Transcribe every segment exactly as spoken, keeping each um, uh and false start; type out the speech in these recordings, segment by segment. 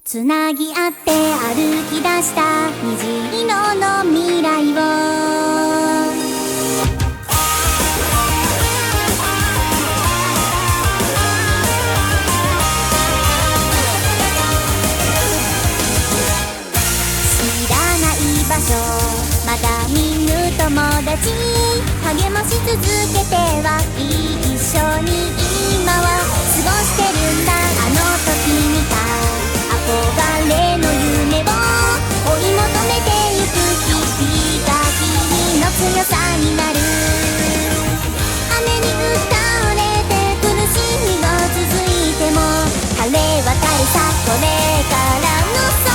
つなぎ合って歩き出した虹色の未来を知らない場所まだ見ぬ友達励まし続けては一緒に今は過ごしてるんだ。あの時見た憧れの夢を追い求めてゆく日々が君の強さになる。雨に打たれて苦しみが続いても晴れ渡るさこれからの空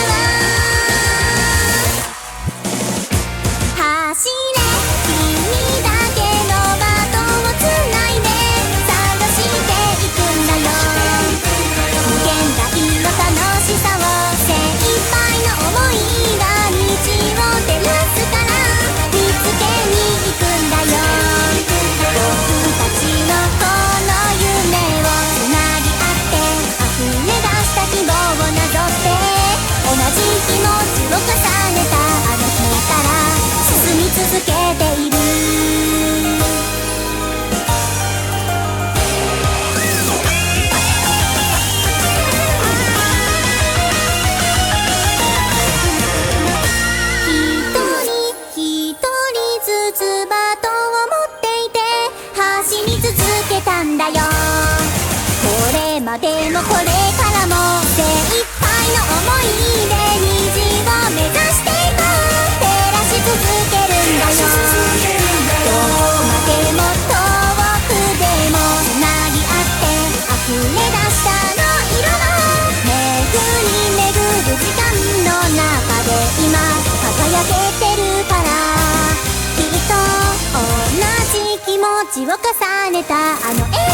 は走れ君だけのバトンをつないで探していくんだよ。無限大の楽しさを精一杯の想いが道を照らすから見つけに行くんだよ。僕たちのこの夢をつなぎ合って溢れ出した希望をなぞって同じ気持ちを重ねたあの日から進み続けている。一人一人ずつバトンを持っていて走り続けたんだよ。これまでもこれからも精一杯の想いで虹を目指していこう照らし続けるんだよ。どこまでも遠くでもつなぎ合って溢れ出したあの色の巡り巡る時間の中で今輝けてるからきっと同じ気持ちを重ねたあの笑